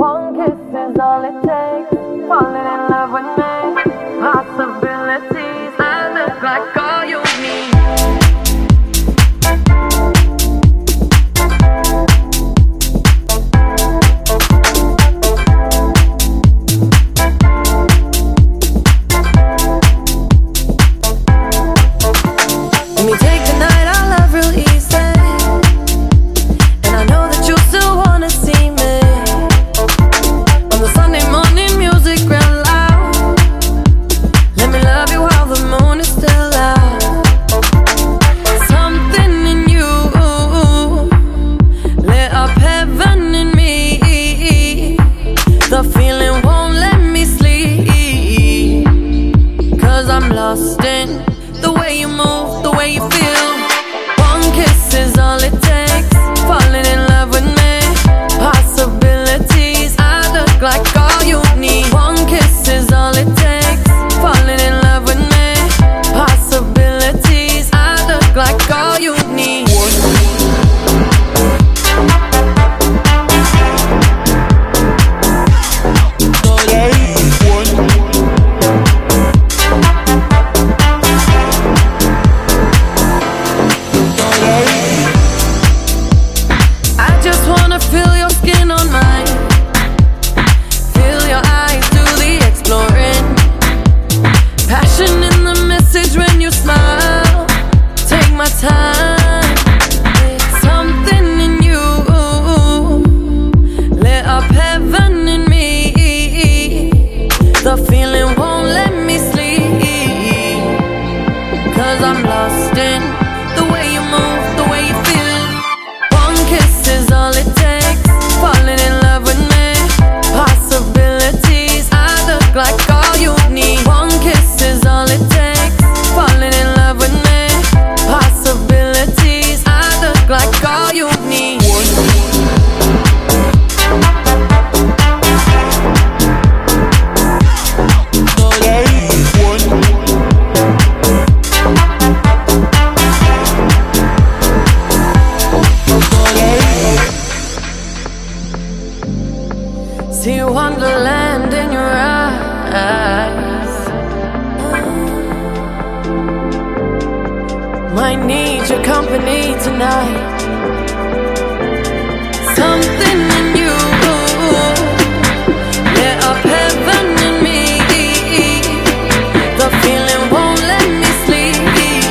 One kiss is all it takes. Falling in love with me. Possibilities. I look like all you need. Let me take the night I love real easy. And I know that you still wanna see me. On the Sunday morning music real loud. Let me love you while the moon is still out. Something in you lit up heaven in me. The feeling won't let me sleep. 'Cause I'm lost in the way you move, the way you feel. One kiss is all it takes. Falling in love with me. Possibilities. I look like all you need. One kiss is all it takes. Falling in love with me. Possibilities. I look like all you need. I just wanna feel your skin on mine. Feel your eyes do the exploring. Passion in the message when you smile. Take my time. Something in you lit up heaven in me. The feeling won't let me sleep. 'Cause I'm lost in the way you move, the way you feel. One kiss is all it takes. Falling in love with me. Possibilities. I look like all you need. One kiss is all it takes. Falling in love with me. Possibilities. I look like all you need. See wonderland in your eyes. Might need your company tonight. Something in you lit up heaven in me. The feeling won't let me sleep.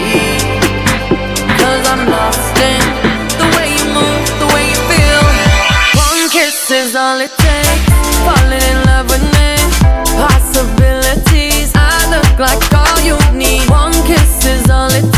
'Cause I'm lost in the way you move, the way you feel. One kiss is all it takes. Falling in love with me. Possibilities. I look like all you need. One kiss is all it